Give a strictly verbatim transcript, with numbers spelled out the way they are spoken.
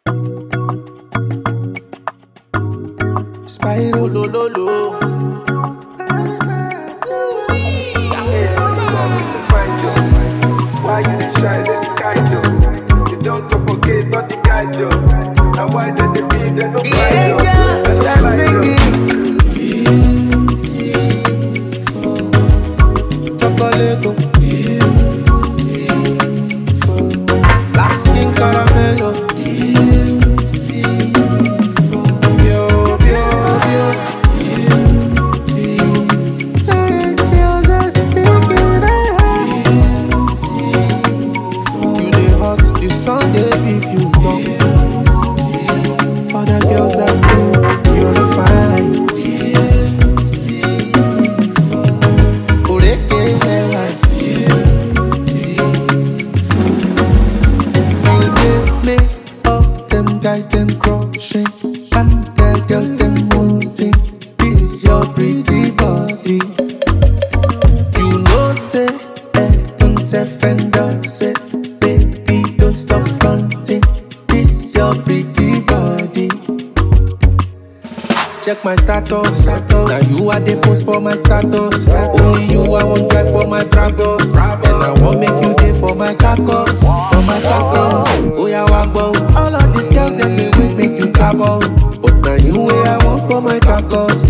Spyro lo lo lo. Why you dey try this kind of? You don't suffocate, not the kind of. And why they dey be, they no find you. Just singing. Chocolate. Black skin caramelo. Bio, bio, bio. Angels are singing. You dey hot, the sun dey give you warm. Other girls are cool, you're the fine. Oreke lewa. You dey make all them guys them crushing, and the girls them wanting. This your pretty body. You know say, eh, don't say fender say, baby don't stop fronting. This your pretty body. Check my status. Now you are the post for my status. Only you I want drive for my Brabus. And I want make you day for my tacos. For my tacos. Oh yeah, wagbo. All of these girls that they will make you trouble. But now you way I want for my tacos.